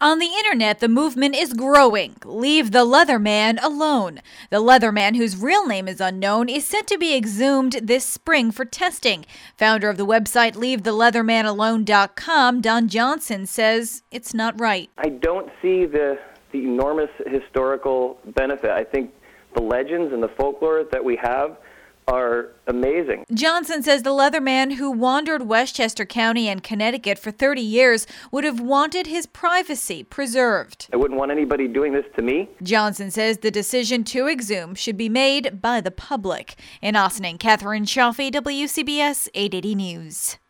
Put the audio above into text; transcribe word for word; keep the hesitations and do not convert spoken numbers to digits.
On the internet, the movement is growing. Leave the Leatherman alone. The Leatherman, whose real name is unknown, is set to be exhumed this spring for testing. Founder of the website leave the leatherman alone dot com, Don Johnson, says it's not right. I don't see the, the enormous historical benefit. I think the legends and the folklore that we have are amazing. Johnson says the Leatherman, who wandered Westchester County and Connecticut for thirty years, would have wanted his privacy preserved. I wouldn't want anybody doing this to me. Johnson says the decision to exhume should be made by the public. In Austin, Catherine Chaffee, W C B S eight eighty News.